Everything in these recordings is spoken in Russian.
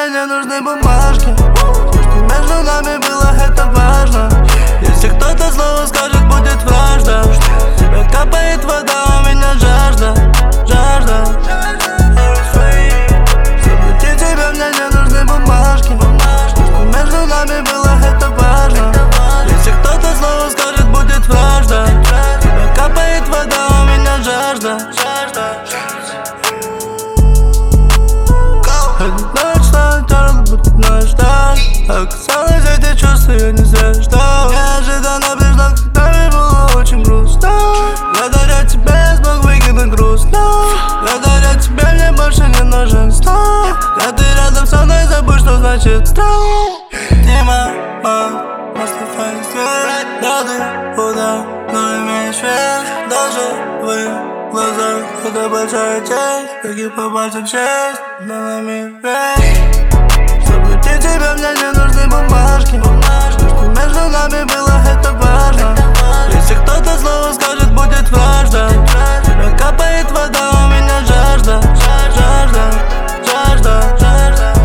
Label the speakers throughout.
Speaker 1: мне не нужны бумажки. Все, что между нами было, это важно. Если кто-то снова скажет, будет вражда. С тебя капает вода, у меня жажда. Жажда. Заплати тебе, мне не нужны бумажки. Все, что между нами было, это важно. Если кто-то снова скажет, будет вражда. С тебя капает вода, у меня жажда. Оказалось, эти чувства я не зря ждал. Неожиданно признал, когда мне было очень грустно. Благодаря тебе я смог выкинуть грустно. Благодаря тебе мне больше не нужен стол. Когда ты рядом со мной, забудь, что значит стол. Дима, Мустафа и свет. Да ты куда, но имеешь вес. Даже в твоих глазах это большая честь. Какие по пальцам честь, но нами весь. Заплати тебе, мне не нужны бумажки. Все, что между нами было, это важно. Если кто-то снова скажет, будет вражда. С тебя капает вода, у меня жажда. Жажда, жажда, жажда,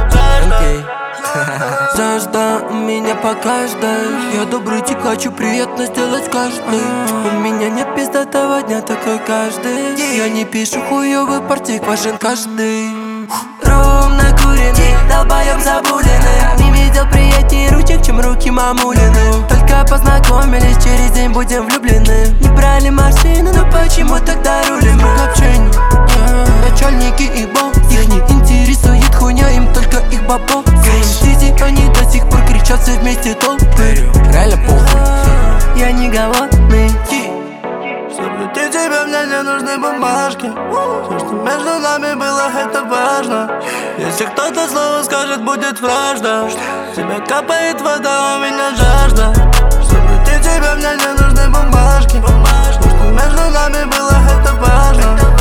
Speaker 1: жажда.
Speaker 2: Жажда меня по каждой. Я добрый тип, хочу приятно сделать каждый. У меня не пиздатого дня, такой каждый. Я не пишу хуёвый партик, важен каждый. Рум накуренный, долбоёб забуленный. Не видел приятнее ручек, чем руки мамулины. Только познакомились, через день будем влюблены. Не брали машину, но почему тогда рулим? Общение, начальники и босс. Их не интересует хуйня, им только их бабо. Сиди, они до сих пор кричат все вместе толпы. Реально похуй, я не голодный.
Speaker 1: Заплати тебе, мне не нужны бумажки. Все, что между нами было, это важно. Если кто-то снова скажет, будет вражда. С тебя капает вода, у меня жажда. Заплати тебе, мне не нужны бумажки. Все, что между нами было, это важно.